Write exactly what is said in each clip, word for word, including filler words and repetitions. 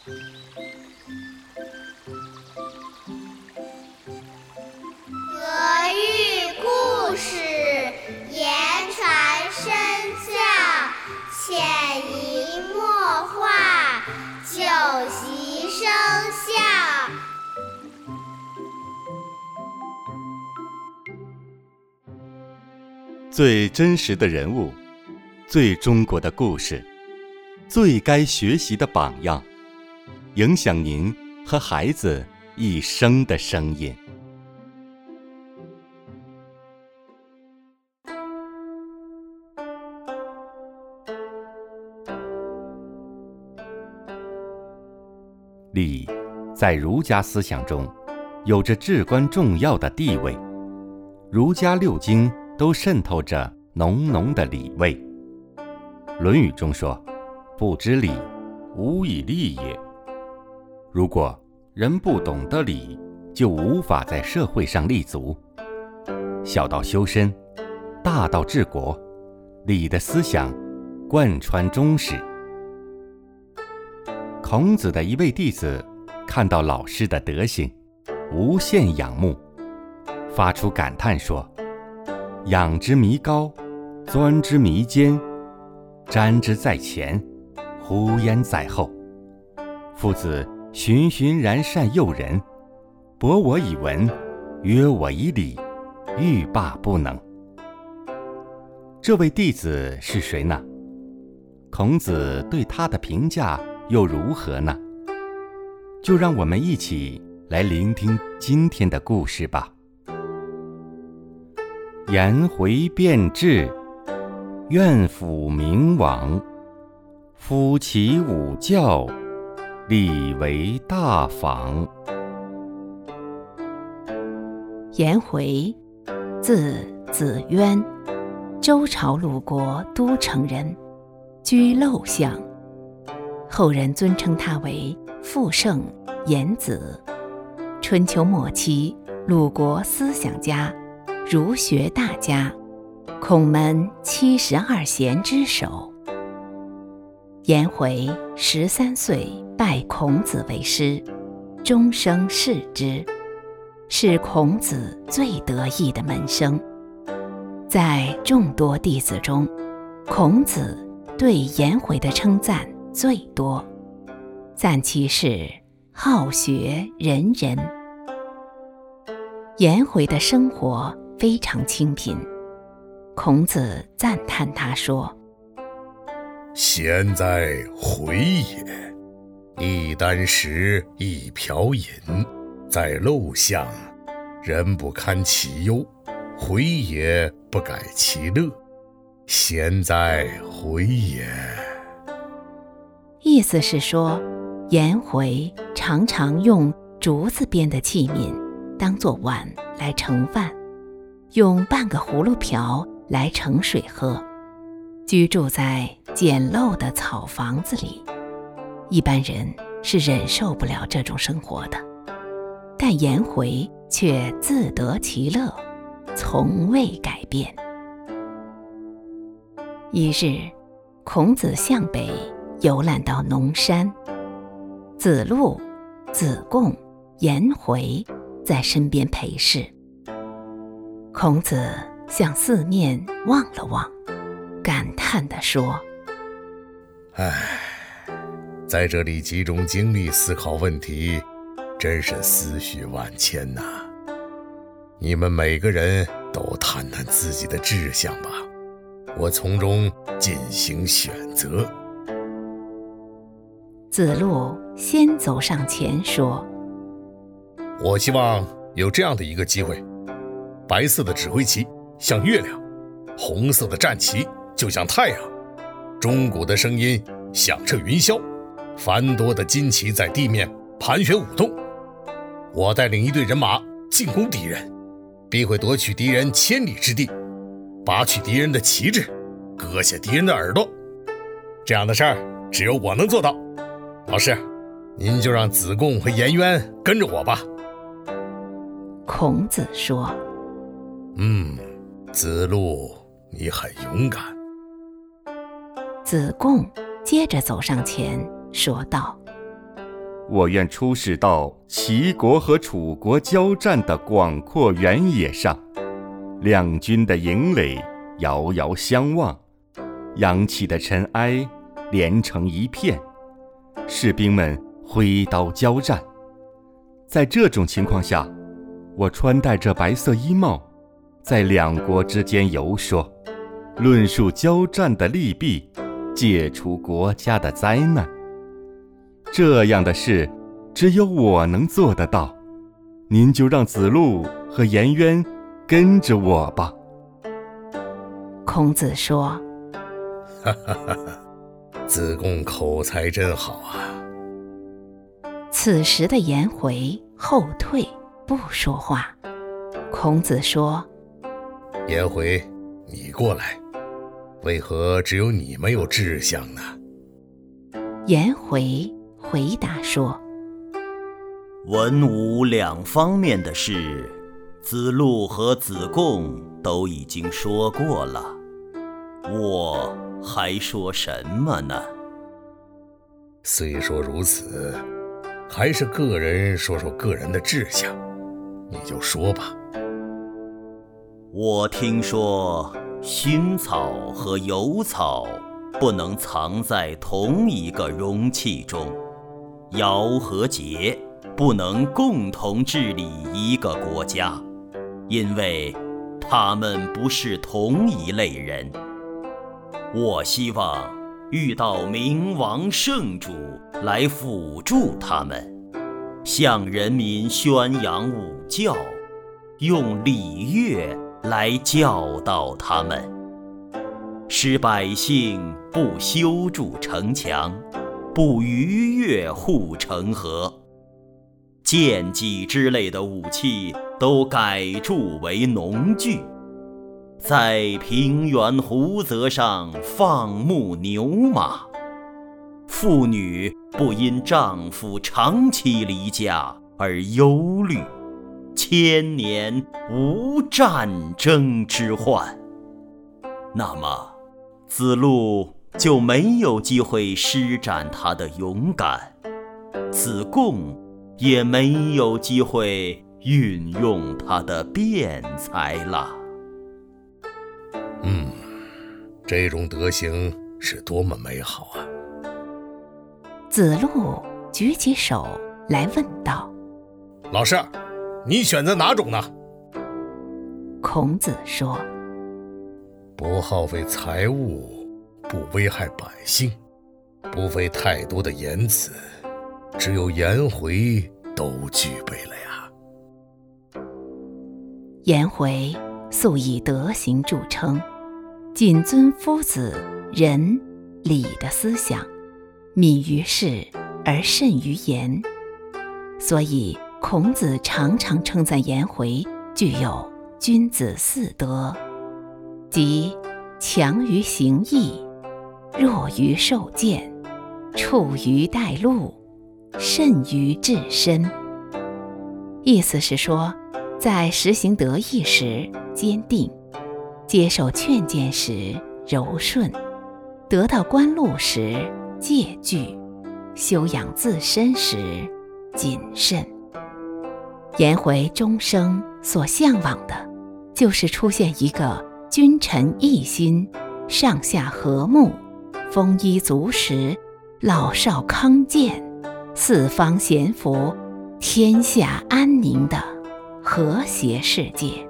俄语故事言传身教，潜移默化，久习生效。 最真实的人物，最中国的故事，最该学习的榜样，影响您和孩子一生的声音。礼在儒家思想中有着至关重要的地位，儒家六经都渗透着浓浓的礼味。《论语》中说：“不知礼，无以立也。”如果人不懂得礼，就无法在社会上立足。小到修身，大到治国，礼的思想贯穿中始。孔子的一位弟子看到老师的德行，无限仰慕，发出感叹说：“仰之弥高，钻之弥坚，瞻之在前，呼焉在后。夫子循循然善诱人，博我以文，约我以礼，欲罢不能。”这位弟子是谁呢？孔子对他的评价又如何呢？就让我们一起来聆听今天的故事吧。颜回变质，愿辅明王。夫其五教，礼为大坊。 颜回，字子渊，周朝鲁国都城人，居陋巷。后人尊称他为傅圣颜子。春秋末期，鲁国思想家，儒学大家，孔门七十二贤之首。颜回十三岁拜孔子为师，终生侍之，是孔子最得意的门生。在众多弟子中，孔子对颜回的称赞最多，赞其是好学仁人。颜回的生活非常清贫，孔子赞叹他说：“ 贤哉回也！一箪食，一瓢饮，在陋巷，人不堪其忧，回也不改其乐。贤哉回也！” 意思是说，颜回常常用竹子编的器皿当作碗来盛饭，用半个葫芦瓢来盛水喝，居住在简陋的草房子里。一般人是忍受不了这种生活的，但颜回却自得其乐，从未改变。一日，孔子向北游览到农山，子路、子贡、颜回在身边陪侍。孔子向四面望了望，感叹地说：“ 唉，在这里集中精力思考问题，真是思绪万千呐。你们每个人都谈谈自己的志向吧，我从中进行选择。” 子路先走上前说：“ 我希望有这样的一个机会，白色的指挥旗像月亮，红色的战旗就像太阳，钟鼓的声音响彻云霄，繁多的旌旗在地面盘旋舞动。我带领一队人马进攻敌人，必会夺取敌人千里之地，拔取敌人的旗帜，割下敌人的耳朵。这样的事儿只有我能做到。老师，您就让子贡和颜渊跟着我吧。” 孔子说：“ 嗯，子路，你很勇敢。” 子贡接着走上前说道：“ 我愿出使到齐国和楚国交战的广阔原野上，两军的营垒遥遥相望，扬起的尘埃连成一片，士兵们挥刀交战。在这种情况下，我穿戴着白色衣帽，在两国之间游说，论述交战的利弊，解除国家的灾难。这样的事只有我能做得到，您就让子路和颜渊跟着我吧。 孔子说： 哈哈哈哈，子贡口才真好啊。 此时的颜回后退不说话。孔子说： 颜回，你过来，为何只有你没有志向呢？ 颜回回答说： 文武两方面的事，子路和子贡都已经说过了，我还说什么呢？ 虽说如此，还是个人说说个人的志向，你就说吧。 我听说熏草和油草不能藏在同一个容器中，尧和桀不能共同治理一个国家，因为他们不是同一类人。我希望遇到明王圣主来辅助他们，向人民宣扬武教，用礼乐来教导他们，使百姓不修筑城墙，不逾越护城河，剑戟之类的武器都改铸为农具，在平原湖泽上放牧牛马，妇女不因丈夫长期离家而忧虑，千年无战争之患。那么子路就没有机会施展他的勇敢，子贡也没有机会运用他的辩才了。 嗯，这种德行是多么美好啊！ 子路举起手来问道： 老师，你选择哪种呢？ 孔子说： 不耗费财物，不危害百姓，不费太多的言辞，只有颜回都具备了呀。 颜回素以德行著称，谨遵夫子仁礼的思想，敏于事而慎于言，所以孔子常常称赞颜回具有君子四德，即强于行义，弱于受谏，处于待路，慎于治身。意思是说，在实行德义时坚定，接受劝谏时柔顺，得到官禄时戒惧，修养自身时谨慎。颜回终生所向往的，就是出现一个君臣一心，上下和睦，丰衣足食，老少康健，四方咸服，天下安宁的和谐世界。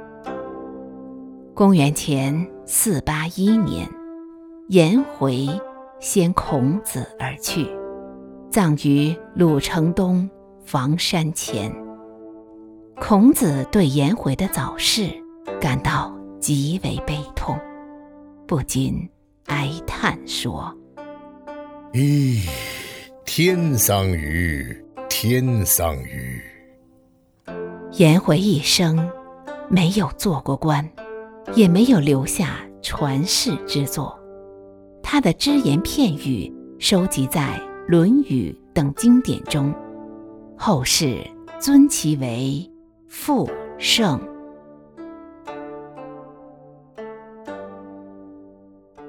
公元前四八一年，颜回先孔子而去，葬于鲁城东房山前。孔子对颜回的早逝感到极为悲痛，不禁哀叹说： 咦，天丧于天丧于。 颜回一生没有做过官，也没有留下传世之作，他的只言片语收集在《论语》等经典中，后世尊其为复圣。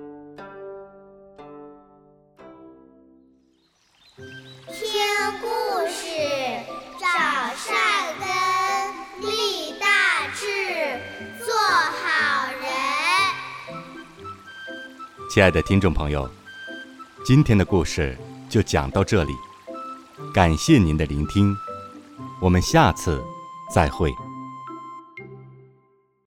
听故亲爱的听众朋友，今天的故事就讲到这里，感谢您的聆听，我们下次再会。